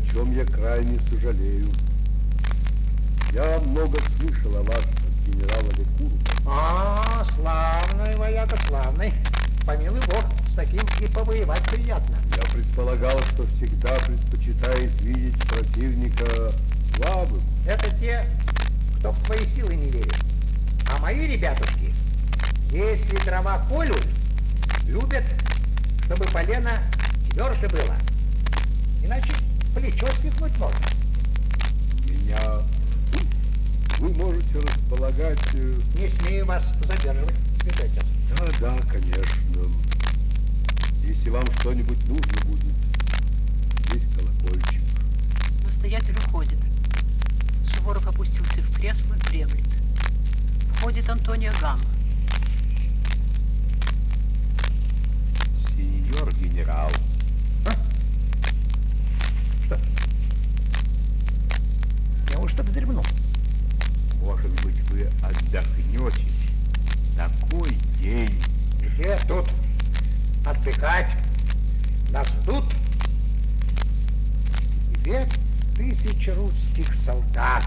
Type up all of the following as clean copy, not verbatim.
о чем я крайне сожалею. Я много слышал о вас от генерала Лекурова. Славный вояка, славный. Помилуй Бог, с таким и повоевать приятно. Я предполагал, что всегда предпочитает видеть противника слабым. Это те, кто в свои силы не верит. А мои ребятушки, если дрова колют, любят, чтобы полено тверже было. Иначе плечо стихнуть можно. Меня вы можете располагать... Не смею вас задерживать, святой отец. Да, конечно. Если вам что-нибудь нужно будет, здесь колокольчик. Настоятель уходит. Суворов опустился в кресло, дремлет. Входит Антонио Гамма. Сеньор генерал. Что? Неужто вздремнул? Может быть, вы отдохнете? Такой день. Где тут отдыхать? Нас ждут 2000 русских солдат,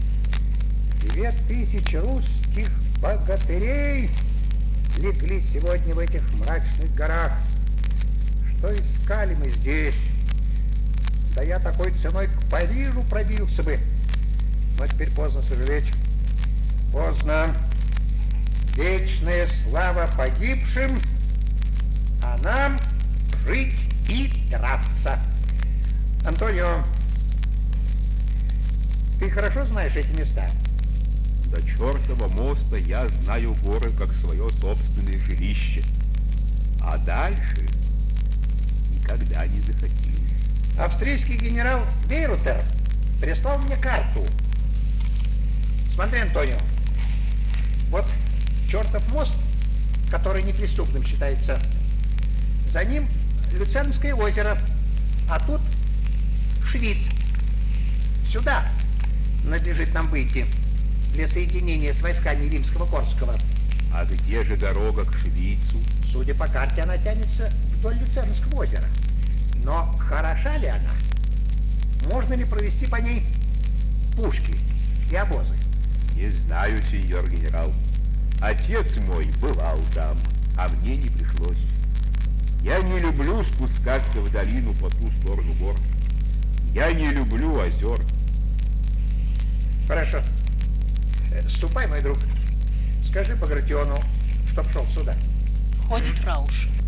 2000 русских богатырей легли сегодня в этих мрачных горах. Что искали мы здесь? Да я такой ценой к Парижу пробился бы. Но теперь поздно сожалеть. Поздно. Вечная слава погибшим, а нам жить и драться. Антонио, ты хорошо знаешь эти места? До чертова моста я знаю горы как свое собственное жилище. А дальше никогда не захотел. Австрийский генерал Бейрутер прислал мне карту. Смотри, Антонио, вот чертов мост, который неприступным считается, за ним Люцернское озеро, а тут Швиц. Сюда надлежит нам выйти для соединения с войсками Римского-Корского. А где же дорога к Швейцу? Судя по карте, она тянется вдоль Люцернского озера. Но хороша ли она? Можно ли провести по ней пушки и обозы? Не знаю, сеньор генерал. Отец мой бывал там, а мне не пришлось. Я не люблю спускаться в долину по ту сторону гор. Я не люблю озер. Хорошо. Ступай, мой друг. Скажи Багратиону, чтоб шел сюда. Входит Рауш.